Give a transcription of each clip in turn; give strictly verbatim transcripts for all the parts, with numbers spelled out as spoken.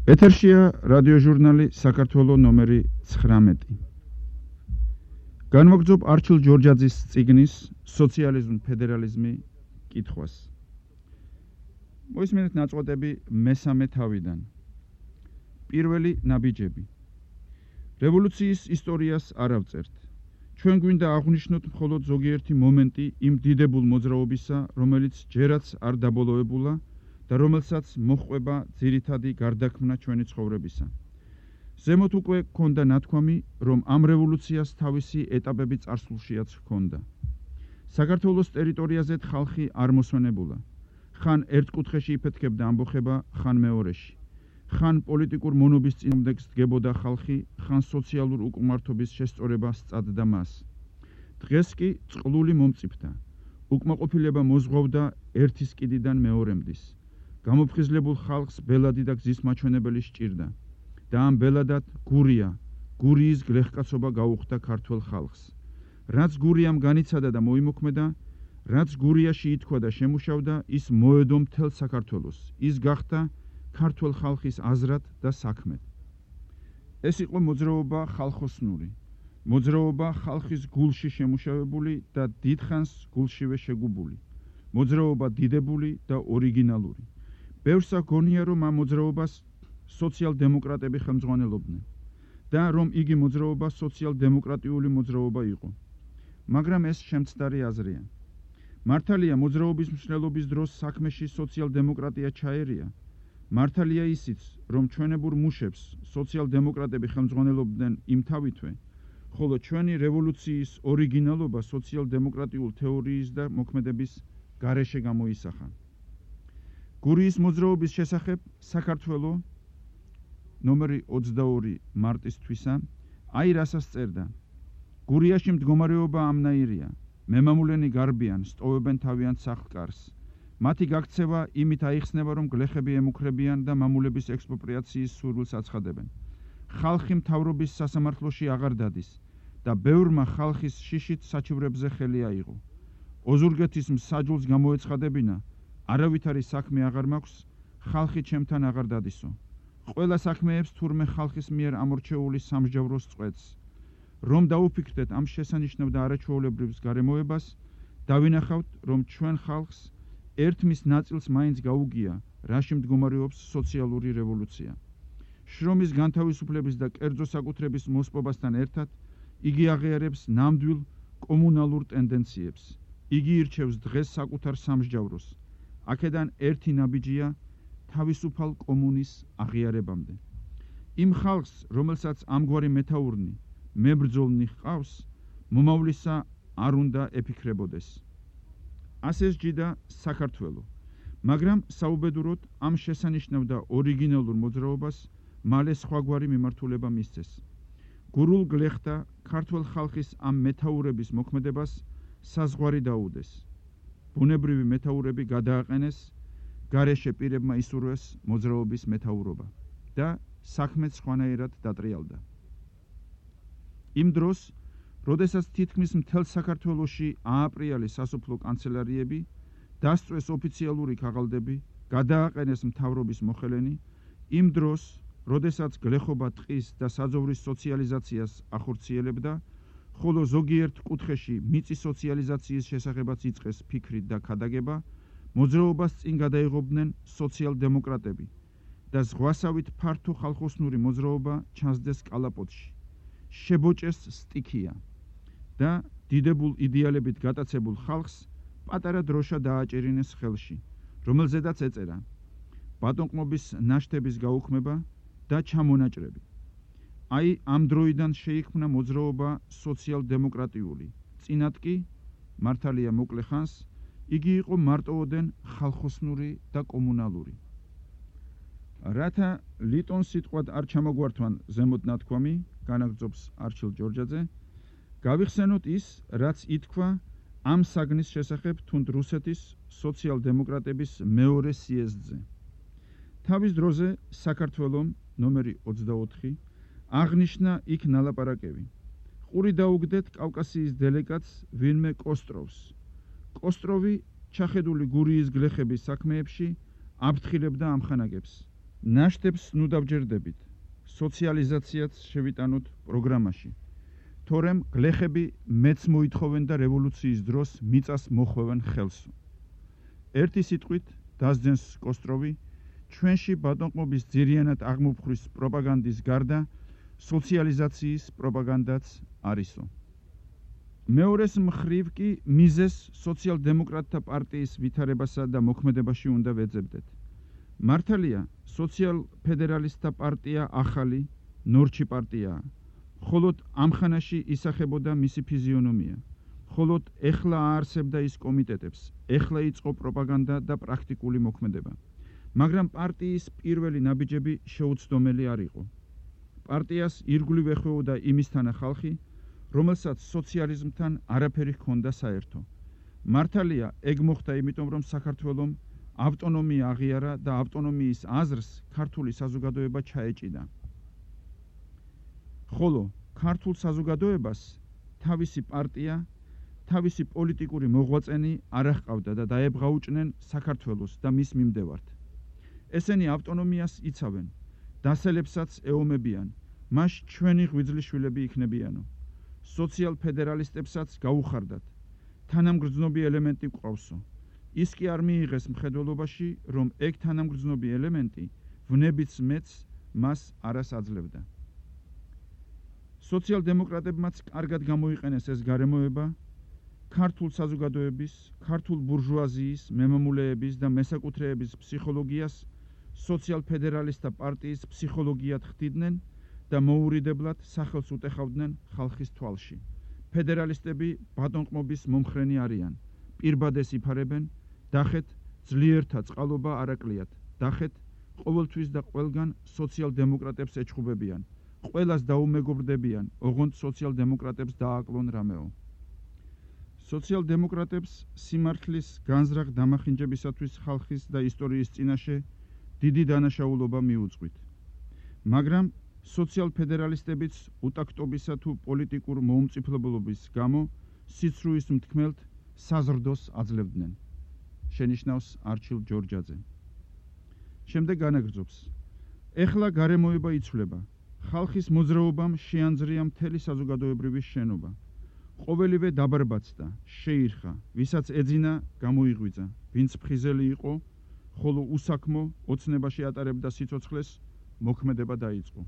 ეთერშია რადიოჟურნალი საქართველო ნომერი ცხრამეტი. განვაგრძობ არჩილ ჯორჯაძის წიგნის სოციალიზმი ფედერალიზმი კითხვას. მოისმენთ ნაწყვეტები მესამე თავიდან. პირველი ნაბიჯები. რევოლუციის ისტორიას არ ავწერთ. ჩვენ გვინდა აღვნიშნოთ მხოლოდ ზოგიერთი მომენტი იმ დიდებულ მოძრაობისა, რომელიც ჯერაც არ დაბოლოებულა და რომელსაც მოჰყვება ძირითადი გარდაქმნა ჩვენი ცხოვრებისა. ზემოთ უკვე ჰქონდა ნათქვამი, რომ ამ რევოლუციას თავისი ეტაპები წარსულშიაც ჰქონდა. საქართველოს ტერიტორიაზეთ ხალხი არ მოსვენებულა. ხან ერთ კუთხეში იფეთქებდა ამბოხება, ხან მეორეში. ხან პოლიტიკურ მონობის წინააღმდეგს დგებოდა ხალხი, ხან სოციალურ უკმართობის შესწორება სწადდა მას. დღეს კი წყლული მომწიფდა. უკმაყოფილება მოზღვავდა ერთის კიდიდან მეორემდის. გამოფხიზლებულ ხალხს ბელადი და გზის მაჩვენებელი სჭირდა და ამ ბელადად გურია, გურიის გლეხკაცობა გაუხდა ქართველ ხალხს. რაც გურიამ განიცადა და მოიმოქმედა, რაც გურიაში ითქვა და შემუშავდა, ის მოედო მთელ საქართველოს. ის გახდა ქართველ ხალხის აზრად და საქმედ. ეს იყო მოძრაობა ხალხოსნური, მოძრაობა ხალხის გულში შემუშავებული და დიდხანს გულშივე შეგუბული, მოძრაობა დიდებული და ორიგინალური. ბევრსა გონია, რომ ამ მოძრაობას სოციალ-დემოკრატები ხელმძღვანელობდნენ და რომ იგი მოძრაობა სოციალ-დემოკრატიული მოძრაობა იყო. მაგრამ ეს შემცდარი აზრია. მართალია მოძრაობის მსვლელობის დროს საქმეში სოციალ-დემოკრატია ჩაერია. მართალია ისიც, რომ ჩვენებურ მუშებს სოციალ-დემოკრატები ხელმძღვანელობდნენ იმთავითვე, ხოლო ჩვენი რევოლუციის ორიგინალობა სოციალ-დემოკრატიულ თეორიის და მოქმედების გარეშე გამოისახა. გურიის მოძრაობის შესახებ საქართველო ნომერი ოცდაორი მარტის თვისა აი რასაც წერდა. გურიაში მდგომარეობა ამნაირია. მემამულენი გარბიან, სტოვებენ თავიანთ სახლ-კარს. მათი გაქცევა იმით აიხსნება, რომ გლეხები ემუქრებიან და მამულების ექსპროპრიაციის სურვილს აცხადებენ. ხალხი მთავრობის სასამართლოში აღარ დადის და ბევრმა ხალხის შიშით საჩივრებზე ხელი აიღო. ოზურგეთის მსაჯულს გამოეცხადებინა, არავითარი საქმე აღარ მაქვს, ხალხი ჩემთან აღარ დადისო. ყველა საქმეებს თურმე ხალხის მიერ ამორჩეული სამსჯავროს წყვეტს. რომ დაუფიქრდეთ ამ შესანიშნავ და არაჩვეულებრივ გარემოებას, დავინახავთ, რომ ჩვენ ხალხს ერთმის ნაწილს მაინც გაუგია, რაში მდგომარეობს სოციალური რევოლუცია. შრომის განთავისუფლების და კერძო საკუთრების მოსპობასთან ერთად, იგი აღიარებს ნამდვილ კომუნალურ ტენდენციებს. იგი ირჩევს დღეს საკუთარ სამსჯავროს. აქედან ერთი ნაბიჯია თავისუფალ კომუნის აღიარებამდე. იმ ხალხს, რომელსაც ამგვარი მეთაურნი, მებრძოლნი ჰყავს, მომავლისა არ უნდა ეფიქრებოდეს. ასე სჯიდა საქართველო, მაგრამ საუბედუროდ ამ შესანიშნავ და ორიგინალურ მოძრაობას მალე სხვაგვარი მიმართულება მისცეს. გურულ გლეხთა ქართველ ხალხის ამ მეთაურების მოქმედებას საზღვარი დაუდეს. ბუნებრივი მეთაურები გადააყენეს, გარეშე პირებმა ისურვეს მოძრაობის მეთაურობა და საქმეც სხვანაირად დატრიალდა. იმ დროს, როდესაც თითქმის მთელ საქართველოში ააპრიალეს სასოფლო კანცელარიები, დასწვეს ოფიციალური ქაღალდები, გადააყენეს მთავრობის მოხელენი, იმ დროს, როდესაც გლეხობა ტყის და საძოვრის სოციალიზაციას ახორციელებდა, ხოლო ზოგიერთ კუთხეში მიწის სოციალიზაციის შესახებაც იწყეს ფიქრი და ქადაგება, მოძრაობას წინ გადაიღობდნენ სოციალ-დემოკრატები და ზღვასავით ფართო ხალხოსნური მოძრაობა ჩანსდეს კალაპოტში. შებოჭეს სტიქია და დიდებულ იდეალებით გატაცებულ ხალხს პატარა დროშა დააჭერინეს ხელში, რომელზედაც ეწერა ბატონყმობის ნაშთების გაუქმება და ჩამონაჭრები. აი ამ დროიდან შეიქმნა მოძრაობა სოციალ-დემოკრატიული. წინათ კი, მართალია მოკლე ხანს, იგი იყო მარტოოდენ ხალხოსნური და კომუნალური. რათა ლიტონ სიტყვად არ ჩამოგვართვან ზემოთ ნათქვამი, განაგრძობს არჩილ ჯორჯაძე, გავიხსენოთ ის, რაც ითქვა ამ საგნის შესახებ თუნდ რუსეთის სოციალ-დემოკრატების მეორე სიეზდზე. თავის დროზე საქართველომ ნომერი ოცდაოთხი აღნიშნა იქ ნალაპარაკები. ყური დაუგდეთ კავკასიის დელეგატს ვინმე კოსტროვს. კოსტროვი ჩახედული გურიის გლეხების საქმეებში აფრთხილებდა ამხანაგებს. ნაშტებს ნუ დავჯერდებით, სოციალიზაციაც შევიტანოთ პროგრამაში. თორემ გლეხები მეც მოითხოვენ და რევოლუციის დროს მიწას მოხვევენ ხელსო. ერთი სიტყვით დასძენს კოსტროვი, ჩვენში ბატონყმობის ძირიანად აღმოფხვრის პროპაგანდის გარდა სოციალიზაციის პროპაგანდაც არისო. მეორეს მხრივ კი მიზეს სოციალ-დემოკრატთა პარტიის ვითარებასა და მოქმედებაში უნდა ვეძებდეთ. მართალია, სოციალ-ფედერალისტთა პარტია ახალი, ნორჩი პარტიაა. მხოლოდ ამ ხანაში ისახებოდა მისი ფიზიონომია. მხოლოდ ეხლა აარსებდა ის კომიტეტებს, ეხლა იწყო პროპაგანდა და პრაქტიკული მოქმედება. მაგრამ პარტიის პირველი ნაბიჯები შეუცდომელი არ იყო. პარტიას ირგვლივ ეხვეოდა იმისთანა ხალხი, რომელსაც სოციალიზმთან არაფერი ჰქონდა საერთო. მართალია, ეგ მოხდა იმიტომ, რომ საქართველომ ავტონომია აღიარა და ავტონომიის აზრს ქართული საზოგადოება ჩაეჭიდა. ხოლო ქართულ საზოგადოებას თავისი პარტია, თავისი პოლიტიკური მოღვაწენი არ ჰყავდა და დაებღაუჭნენ საქართველოს და მის მიმდევართ. ესენი ავტონომიას იცავენ, დასალებსაც ეომებიან, მას ჩვენი ღვიძლიშვილები იქნებიანო. სოციალ-ფედერალისტებსაც გაუხარდათ, თანამგრძნობი ელემენტი გვყავსო. ის კი არ მიიღეს მხედველობაში, რომ ეგ თანამგრძნობი ელემენტი ვნებიც მეც მას არას აძლევდა. სოციალ-დემოკრატებმაც კარგად გამოიყენეს ეს გარემოება, ქართულ საზოგადოების, ქართულ ბურჟუაზიის, მემამულეების და მესაკუთრეების ფსიქოლოგიას სოციალ-ფედერალისტთა პარტიის ფსიქოლოგიად ხდიდნენ და მოურიდებლად სახელს უტეხავდნენ ხალხის თვალში. ფედერალისტები ბატონყმობის მომხრენი არიან, პირბადეს იფარებენ, დახეთ ძლიერთა წყალობა არაკლიათ, დახეთ ყოველთვის და ყველგან სოციალ-დემოკრატებს ეჩხუბებიან, ყველას დაუმეგობრდებიან, ოღონდ სოციალ-დემოკრატებს დააკლონ რამეო. სოციალ-დემოკრატებს სიმართლის განზრახ დამახინჯებისათვის ხალხის და ისტორიის წინაშე დიდი დანაშაულობა მიუძღვით. მაგრამ სოციალ-ფედერალისტებიც უტაქტობისა თუ პოლიტიკურ მოუმწიფებლობის გამო სიცრუის მთქმელთ საზრდოს აძლევდნენ. შენიშნავს არჩილ ჯორჯაძე. შემდეგ განაგრძობს. ეხლა გარემოება იცვლება. ხალხის მოძრაობამ შეანძრია მთელი საზოგადოებრივი შენობა. ყოველივე დაბრბაცდა, შეირხა, ვისაც ეძინა, გამოიღვიძა, ვინც ფხიზელი იყო, ხოლო უსაქმო ოცნებაში ატარებდა სიცოცხლეს, მოქმედება დაიწყო.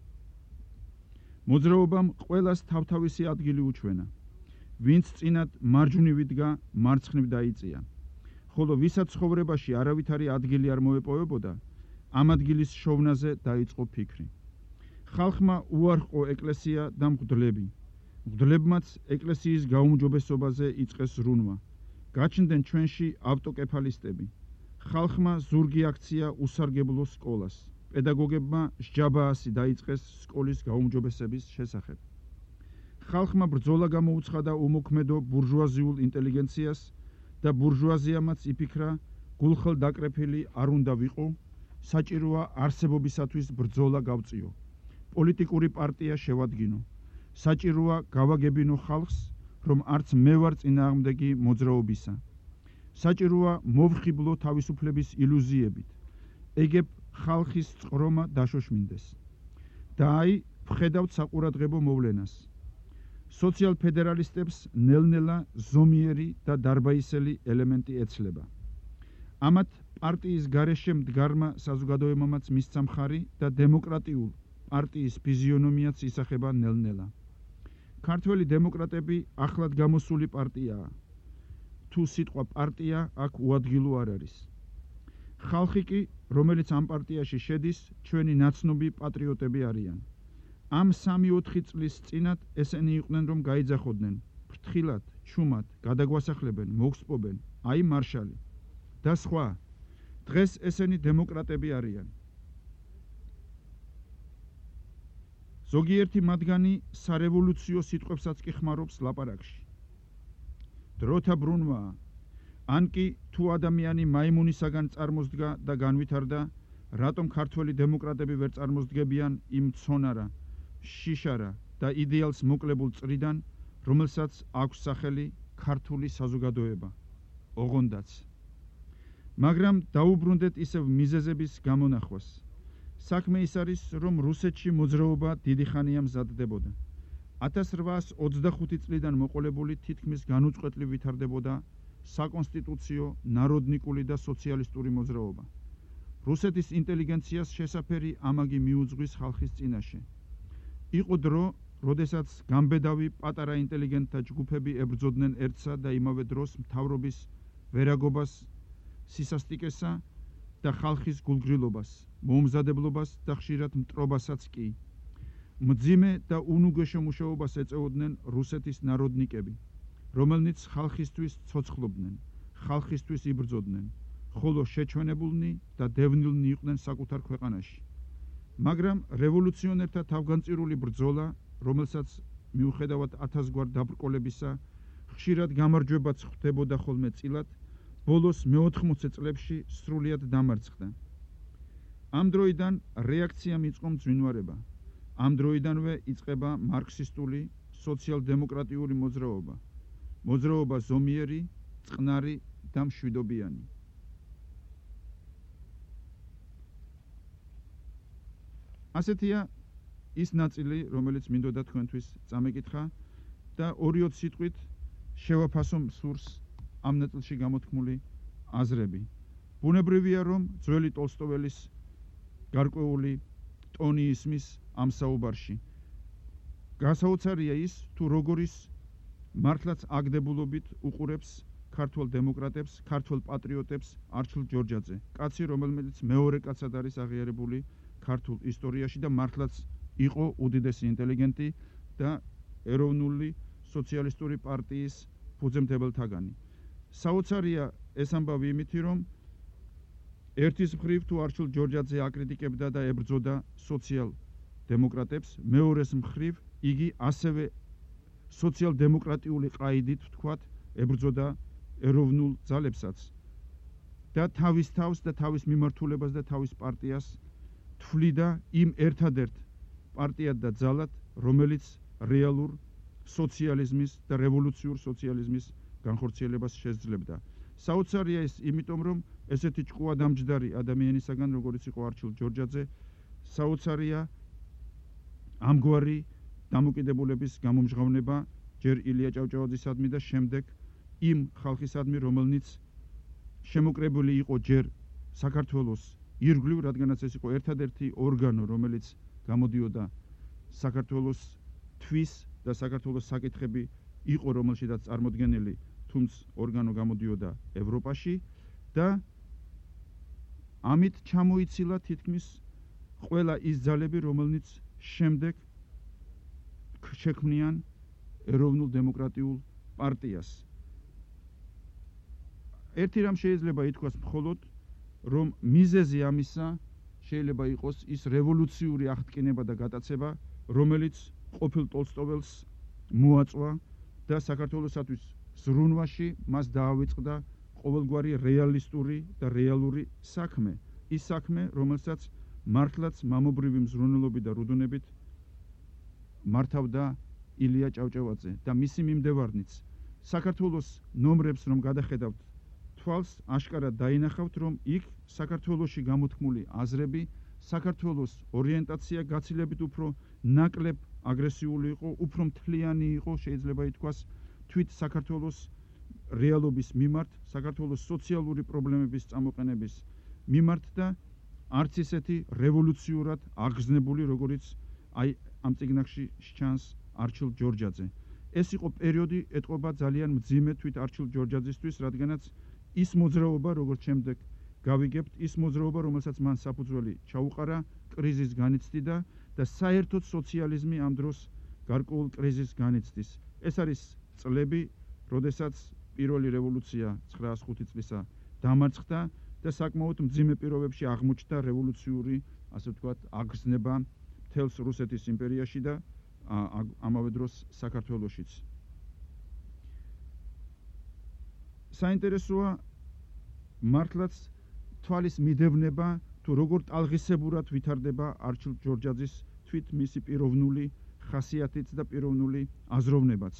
მოძრაობამ ყველას თავთავისი ადგილი უჩვენა. ვინც წინათ მარჯვნივ იდგა, მარცხნივ დაიწია. ხოლო ვისაც ცხოვრებაში არავითარი ადგილი არ მოეპოვებოდა, ამ ადგილის შოვნაზე დაიწყო ფიქრი. ხალხმა უარყო ეკლესია და მღვდლები. მღვდლებმაც ეკლესიის გაუმჯობესობაზე იწყეს რუნვა. გაჩნდნენ ჩვენში ავტოკეფალისტები. ხალხმა ზურგი აქცია უსარგებლო სკოლას. პედაგოგებმა სჯაბაასი დაიწყეს სკოლის გაუმჯობესების შესახებ. ხალხმა ბრძოლა გამოუცხადა უმოქმედო ბურჟუაზიულ ინტელიგენციას და ბურჟუაზიამაც იფიქრა, გულხელ დაკრეფილი არ უნდა ვიყო, საჭიროა არსებობისათვის ბრძოლა გავწიო. პოლიტიკური პარტია შევადგინო. საჭიროა გავაგებინო ხალხს, რომ არც მე ვარ წინააღმდეგი მოძრაობისა. საჭიროა მოვხიბლო თავისუფლების ილუზიებით. ეგებ ხალხის წყრომა დაშოშმინდეს. და აი, ვხედავთ საყურადღებო მოვლენას. სოციალ-ფედერალისტებს ნელ-ნელა ზომიერი და დარბაისელი ელემენტი ეცლება. ამათ პარტიის გარეშე მდგარმა საზოგადოებამაც მისცა მხარი და დემოკრატიულ პარტიის ფიზიონომიაც ისახება ნელ-ნელა. ქართველი დემოკრატები ახლად გამოსული პარტიაა. თუ სიტყვა პარტია აქ უადგილო არ არის. ხალხი კი, რომელიც ამ პარტიაში შედის, ჩვენი ნაცნობი პატრიოტები არიან. ამ სამი-ოთხი წლის წინათ ესენი იყვნენ, რომ გაიძახოდნენ, ფრთხილად, ჩუმად, გადაგვასახლებენ, მოგსპობენ, აი მარშალი და სხვა. დღეს ესენი დემოკრატები არიან. ზოგიერთი მათგანი სარევოლუციო სიტყვებსაც კი ხმარობს ლაპარაკში. დროთა ბრუნვაა, ან კი თუ ადამიანი მაიმუნისაგან წარმოსდგა და განვითარდა, რატომ ქართველი დემოკრატები ვერ წარმოსდგებიან იმ ცონარა, შიშარა და იდეალს მოკლებულ წრიდან, რომელსაც აქვს სახელი ქართული საზოგადოება, ოღონდაც. მაგრამ დაუბრუნდეთ ისევ მიზეზების გამონახვას. საქმე ის არის, რომ რუსეთში მოძრაობა დიდი ხანია მზადდებოდა. ათას რვაას ოცდახუთი წლიდან მოყოლებული თითქმის განუწყვეტლივ ვითარდებოდა საკონსტიტუციო, ნაროდნიკული და სოციალისტური მოძრაობა. რუსეთის ინტელიგენციას შესაფერი ამაგი მიუძღვის ხალხის წინაშე. იყო დრო, როდესაც გამბედავი პატარა ინტელიგენტთა ჯგუფები ებრძოდნენ ერთსა და იმავე დროს მთავრობის ვერაგობას, სისასტიკესა და ხალხის გულგრილობას, მოუმზადებლობას და ხშირად მტრობასაც კი. მძიმე და უნუგეშო მუშაობას ეწეოდნენ რუსეთის ნაროდნიკები, რომელნიც ხალხისთვის ცოცხლობდნენ, ხალხისთვის იბრძოდნენ, ხოლო შეჩვენებულნი და დევნილნი იყვნენ საკუთარ ქვეყანაში. მაგრამ რევოლუციონერთა თავგანწირული ბრძოლა, რომელსაც მიუხედავად ათასგვარ დაბრკოლებისა, ხშირად გამარჯვებაც ხვდებოდა ხოლმე წილად, ბოლოს მეოთხმოცე წლებში სრულიად დამარცხდა. ამ დროიდან რეაქცია მიწყო მძვინვარება. ამ დროიდანვე იწყება მარქსისტული, სოციალ-დემოკრატიული მოძრაობა. მოძრაობა ზომიერი, წყნარი და მშვიდობიანი. ასეთია ის ნაწილი, რომელიც მინდოდა თქვენთვის წამეკითხა და ორი-ოც სიტყვით შევაფასო მსურს ამ ნაწილში გამოთქმული აზრები. ბუნებრივია, რომ ძველი ტოლსტოველის გარკვეული ტონი ისმის ამ საუბარში. გასაოცარია ის, თუ როგორის მართლაც აგდებულობით უყურებს ქართველ დემოკრატებს, ქართველ პატრიოტებს არჩილ ჯორჯაძე, კაცი, რომელიც მეორე კაცად არის აღიარებული ქართულ ისტორიაში და მართლაც იყო უდიდესი ინტელიგენტი და ეროვნული სოციალისტური პარტიის ფუძემდებელთაგანი. საოცარია ეს ამბავი იმითი, რომ ერთის მხრივ თუ არჩილ ჯორჯაძე აკრიტიკებდა და ებრძოდა სოციალ-დემოკრატებს, მეორეს მხრივ იგი ასევე სოციალ-დემოკრატიული ყაიდით ვთქვათ, ებრძოდა ეროვნულ ძალებსაც და თავის თავს და თავის მიმართულებას და თავის პარტიას თვლიდა იმ ერთადერთ პარტიად და ძალად, რომელიც რეალურ სოციალიზმის და რევოლუციურ სოციალიზმის განხორციელებას შესძლებდა. საოცარია ის იმიტომ, რომ ესეთი ჭკუადამჯდარი ადამიანისაგან, როგორც იყო არჩილ ჯორჯაძე, საოცარია ამგვარი დამოკიდებულების გამომჟღავნება ჯერ ილია ჭავჭავაძისადმი და შემდეგ იმ ხალხისადმი, რომელნიც შემოკრებილი იყო ჯერ საქართველოს ირგვლივ, რადგანაც ეს იყო ერთადერთი ორგანო, რომელიც გამოდიოდა საქართველოს თვის და საქართველოს საკითხები იყო, რომელშიც წარმოდგენილი, თუმცა ორგანო გამოდიოდა ევროპაში და ამით ჩამოიცილა თითქმის ყველა ის ძალები, რომელნიც შემდეგ შექმნიან ეროვნულ დემოკრატიულ პარტიას. ერთი რამ შეიძლება ითქვას მხოლოდ, რომ მიზეზი ამისა შეიძლება იყოს ის რევოლუციური აღტკინება და გატაცება, რომელიც ყოფილ ტოლსტოველს მოაწვა და საქართველოსათვის ზრუნვაში მას დაავიწყდა ყოველგვარი რეალისტური და რეალური საქმე. ის საქმე, რომელსაც მართლაც მამობრივი მზრუნველობით და რუდუნებით მართავდა ილია ჭავჭავაძე და მისი მიმდევარნიც. საქართველოს ნომრებს რომ გადახედავთ თვალს, აშკარად დაინახავთ, რომ იქ საქართველოში გამოთქმული აზრები, საქართველოს ორიენტაცია გაცილებით უფრო ნაკლებ აგრესიული იყო, უფრო მთლიანი იყო, შეიძლება ითქვას, თვით საქართველოს რეალობის მიმართ, საქართველოს სოციალური პრობლემების წამოყენების მიმართ და არც ისეთი რევოლუციურად აღგზნებული, როგორიც აი ამ წიგნში ჩანს არჩილ ჯორჯაძე. ეს იყო პერიოდი, ეტყობა ძალიან მძიმე თვით არჩილ ჯორჯაძისთვის, რადგანაც ის მოძრაობა, როგორც შემდეგ გავიგებთ, ის მოძრაობა, რომელსაც მან საფუძველი ჩაუყარა, კრიზისს განიცდიდა და საერთოდ სოციალიზმი ამ დროს გარკვეულ კრიზისს განიცდის. ეს არის წლები, როდესაც პირველი რევოლუცია ცხრაას ხუთი წლისა დამარცხდა და საკმაოდ მძიმე პირობებში აღმოჩნდა რევოლუციური, ასე ვთქვათ, აღგზნება მთელს რუსეთის იმპერიაში და ამავე დროს საქართველოშიც. საინტერესოა მართლაც თვალის მიდევნება, თუ როგორ ტალღისებურად ვითარდება არჩილ ჯორჯაძის თვით მისი პიროვნული ხასიათიც და პიროვნული აზროვნებაც.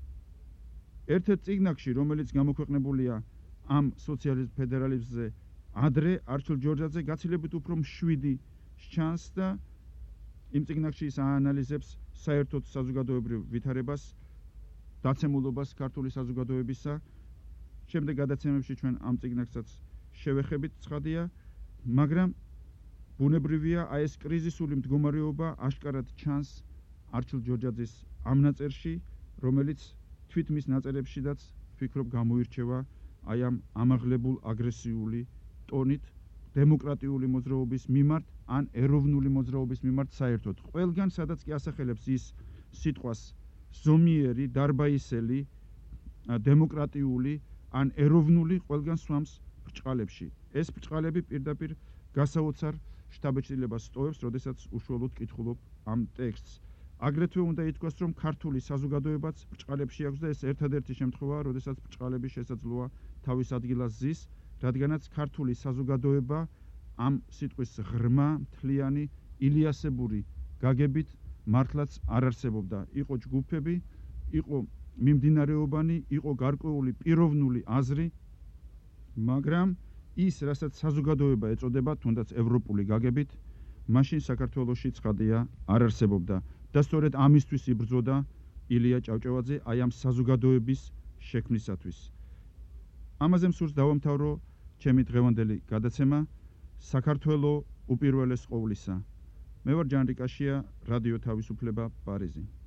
ერთ-ერთ წიგნში, რომელიც გამოქვეყნებულია ამ სოციალიზმ ფედერალიზმზე ადრე არჩილ ჯორჯაძე გაცილებით უფრო მშვიდი სჩანს და იმ წიგნში ის აანალიზებს საერთოდ საზოგადოებრივ ვითარებას, დაცემულობას ქართული საზოგადოებისა. შემდეგ გადაცემებში ჩვენ ამ წიგნებსაც შევეხებით, ცხადია, მაგრამ ბუნებრივია აი ეს კრიზისული მდგომარეობა აშკარად ჩანს არჩილ ჯორჯაძის ამ ნაწერში, რომელიც თვით მის ნაწერებშიდაც ვფიქრობ გამოირჩევა აი ამ ამაღლებულ აგრესიული ტონით დემოკრატიული მოძრაობის მიმართ ან ეროვნული მოძრაობის მიმართ საერთოდ. ყველგან სადაც კი ასახელებს ის სიტყვას ზომიერი, დარბაისელი, დემოკრატიული ან ეროვნული, ყველგან სვამს ბრჭყალებში. ეს ბრჭყალები პირდაპირ გასაოცარ შთაბეჭდილებას სტოვებს, როდესაც უშუალოდ კითხულობ ამ ტექსტს. აგრეთვე უნდა ითქვას, რომ ქართული საზოგადოებაც ბრჭყალებში აქვს და ეს ერთადერთი შემთხვევაა, როდესაც ბრჭყალები შესაძლოა თავის ადგილას ზის, რადგანაც ქართული საზოგადოება ამ სიტყვის ღრმა, მთლიანი, ილიასებური გაგებით მართლაც არ არსებობდა. იყო ჯგუფები, იყო მიმდინარეობანი, იყო გარკვეული პიროვნული აზრი, მაგრამ ის, რასაც საზოგადოება ეწოდება, თუნდაც ევროპული გაგებით, მაშინ საქართველოში ცხადია არ არსებობდა. და სწორედ ამისთვის იბრძოდა ილია ჭავჭავაძე აი ამ საზოგადოების შექმნისათვის. ამაზე მსურს დავამთავრო ჩემი დღევანდელი გადაცემა საქართველო უპირველეს ყოვლისა. მე ვარ ჯან რიკაშია, რადიო თავისუფლება, პარიზი.